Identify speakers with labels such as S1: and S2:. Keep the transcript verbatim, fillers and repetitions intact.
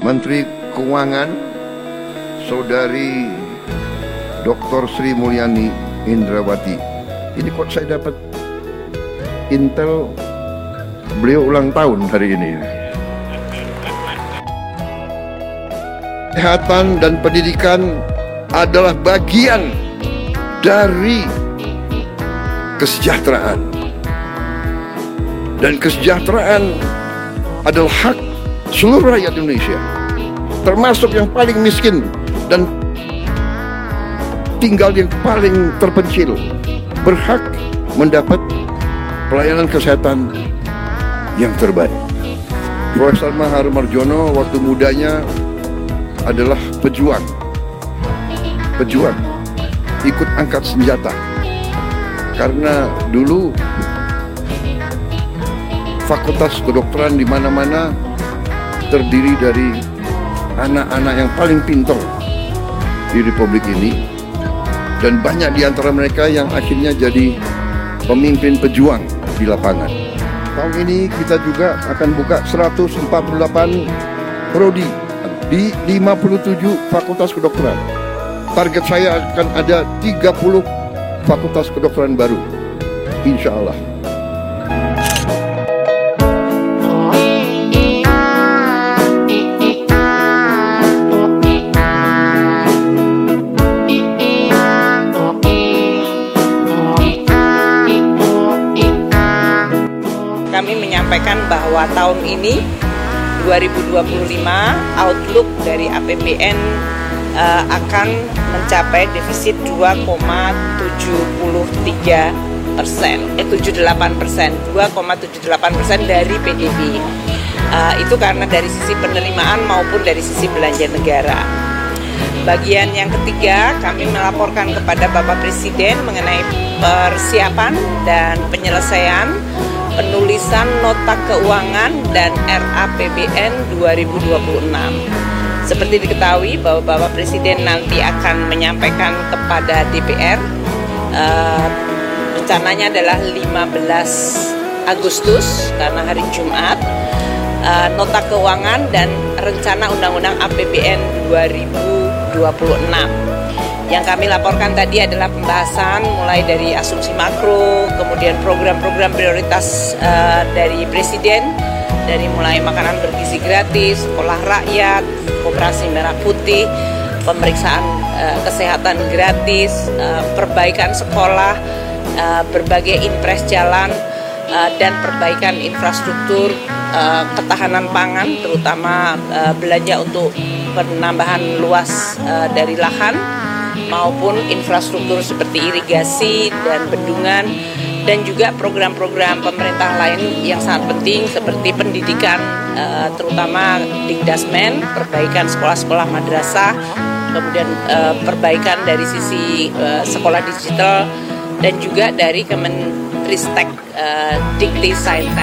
S1: Menteri Keuangan, Saudari Doktor Sri Mulyani Indrawati. Ini kok saya dapat intel beliau ulang tahun hari ini. Kesehatan dan pendidikan adalah bagian dari kesejahteraan. Dan kesejahteraan adalah hak seluruh rakyat Indonesia, termasuk yang paling miskin dan tinggal yang paling terpencil, berhak mendapat pelayanan kesehatan yang terbaik. Profesor Mahathir Moedjono waktu mudanya adalah pejuang, pejuang, ikut angkat senjata. Karena dulu fakultas kedokteran di mana-mana terdiri dari anak-anak yang paling pintar di Republik ini, dan banyak di antara mereka yang akhirnya jadi pemimpin pejuang di lapangan. Tahun ini kita juga akan buka seratus empat puluh delapan prodi di lima puluh tujuh fakultas kedokteran. Target saya akan ada tiga puluh fakultas kedokteran baru, insya Allah.
S2: Kami menyampaikan bahwa tahun ini dua ribu dua puluh lima outlook dari A P B N uh, akan mencapai defisit dua koma tujuh tiga persen, eh tujuh puluh delapan persen, dua koma tujuh delapan persen dari P D B. Uh, itu karena dari sisi penerimaan maupun dari sisi belanja negara. Bagian yang ketiga, kami melaporkan kepada Bapak Presiden mengenai persiapan dan penyelesaian penulisan nota keuangan dan R A P B N dua ribu dua puluh enam. Seperti diketahui bahwa Bapak Presiden nanti akan menyampaikan kepada D P R, uh, rencananya adalah lima belas Agustus karena hari Jumat, uh, nota keuangan dan rencana undang-undang A P B N dua ribu dua puluh enam. Yang kami laporkan tadi adalah pembahasan mulai dari asumsi makro, kemudian program-program prioritas uh, dari Presiden, dari mulai makanan bergizi gratis, sekolah rakyat, koperasi merah putih, pemeriksaan uh, kesehatan gratis, uh, perbaikan sekolah, uh, berbagai impres jalan, uh, dan perbaikan infrastruktur uh, ketahanan pangan, terutama uh, belanja untuk penambahan luas uh, dari lahan, maupun infrastruktur seperti irigasi dan bendungan, dan juga program-program pemerintah lain yang sangat penting seperti pendidikan, uh, terutama Dikdasmen, perbaikan sekolah-sekolah madrasah, kemudian uh, perbaikan dari sisi uh, sekolah digital, dan juga dari Kemenristek uh, Dikti Saintek.